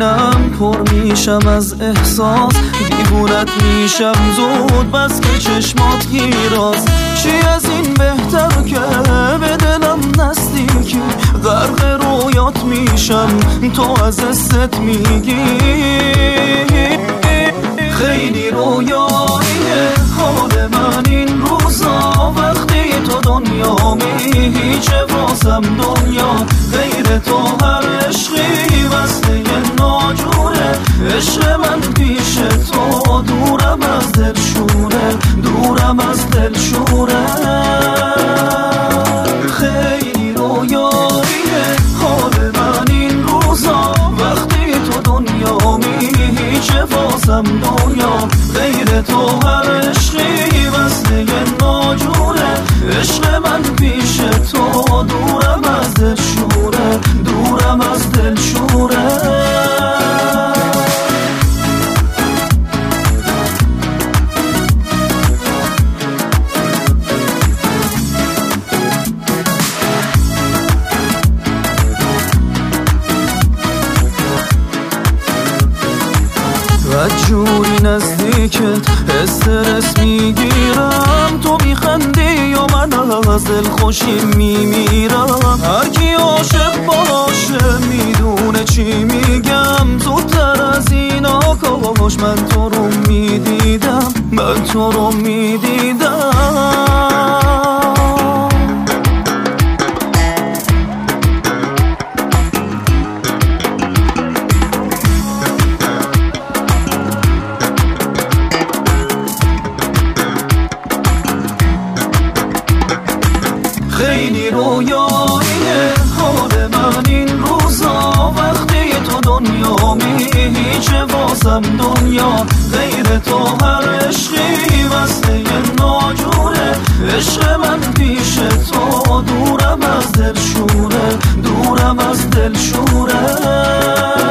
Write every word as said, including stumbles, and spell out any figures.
سینم پر میشم از احساس، دیوونت میشم زود بس که چشمات گیراست. چی از این بهتر که به دلم نزدیکی، غرق رویات میشم تو از حست میگی. خیلی رویاییه حال من این روزا، وقتی تو دنیا می هیچه واسم دنیا. غیر تو هر عشقی وصله ناجوره، عشق من پیش تو دورم از دلشوره، دورم از دلشوره. خیلی رویاییه حال من این روزا، وقتی تو دنیا می هیچه واسم دنیا. غیر تو هر عشقی وصله ناجوره، عشق من پیش تو دورم از دلشوره، دورم از دلشوره. جوری نزدیکت استرس میگیرم، تو میخندی و من از دل خوشی میمیرم. هرکی عاشق باشه میدونه چی میگم، زودتر از اینا کاش من تو رو میدیدم، من تو رو میدیدم. خیلی رویاییه حال من این روزا، وقتی تو دنیا می هیچه واسم دنیا. غیر تو هر عشقی وصله ناجوره، عشق من پیش تو دورم از دلشوره، دورم از دلشوره.